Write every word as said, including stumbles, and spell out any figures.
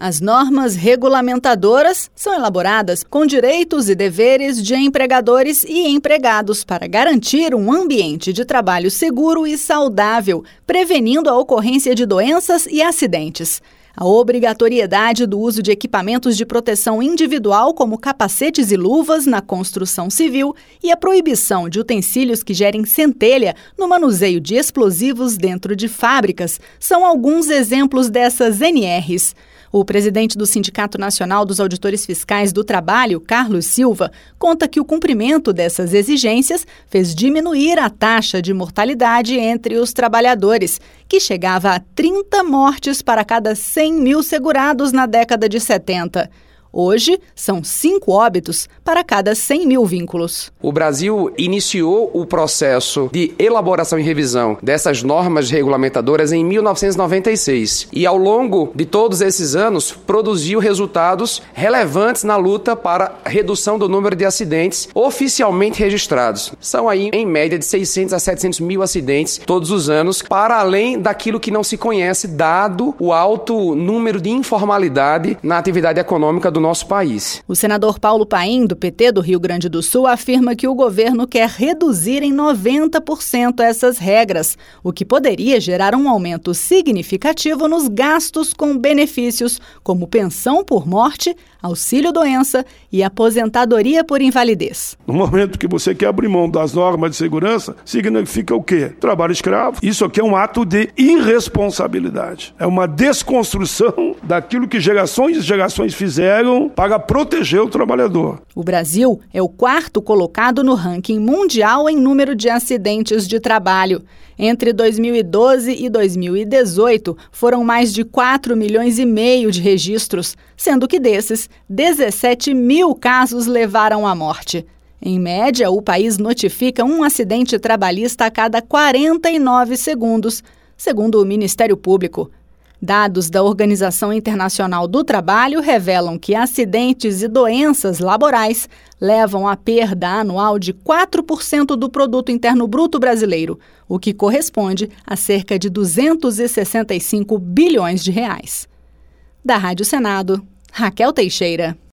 As normas regulamentadoras são elaboradas com direitos e deveres de empregadores e empregados para garantir um ambiente de trabalho seguro e saudável, prevenindo a ocorrência de doenças e acidentes. A obrigatoriedade do uso de equipamentos de proteção individual, como capacetes e luvas, na construção civil e a proibição de utensílios que gerem centelha no manuseio de explosivos dentro de fábricas são alguns exemplos dessas N Rs. O presidente do Sindicato Nacional dos Auditores Fiscais do Trabalho, Carlos Silva, conta que o cumprimento dessas exigências fez diminuir a taxa de mortalidade entre os trabalhadores, que chegava a trinta mortes para cada cem mil segurados na década de setenta. Hoje, são cinco óbitos para cada cem mil vínculos. O Brasil iniciou o processo de elaboração e revisão dessas normas regulamentadoras em mil novecentos e noventa e seis e, ao longo de todos esses anos, produziu resultados relevantes na luta para a redução do número de acidentes oficialmente registrados. São aí, em média, de seiscentos a setecentos mil acidentes todos os anos, para além daquilo que não se conhece, dado o alto número de informalidade na atividade econômica do nosso país. O senador Paulo Paim, do P T do Rio Grande do Sul, afirma que o governo quer reduzir em noventa por cento essas regras, o que poderia gerar um aumento significativo nos gastos com benefícios, como pensão por morte, auxílio-doença e aposentadoria por invalidez. No momento que você quer abrir mão das normas de segurança, significa o quê? Trabalho escravo. Isso aqui é um ato de irresponsabilidade. É uma desconstrução daquilo que gerações e gerações fizeram para proteger o trabalhador. O Brasil é o quarto colocado no ranking mundial em número de acidentes de trabalho. Entre dois mil e doze e dois mil e dezoito, foram mais de quatro milhões e meio de registros, sendo que desses, dezessete mil casos levaram à morte. Em média, o país notifica um acidente trabalhista a cada quarenta e nove segundos, segundo o Ministério Público. Dados da Organização Internacional do Trabalho revelam que acidentes e doenças laborais levam à perda anual de quatro por cento do Produto Interno Bruto brasileiro, o que corresponde a cerca de duzentos e sessenta e cinco bilhões de reais. Da Rádio Senado, Raquel Teixeira.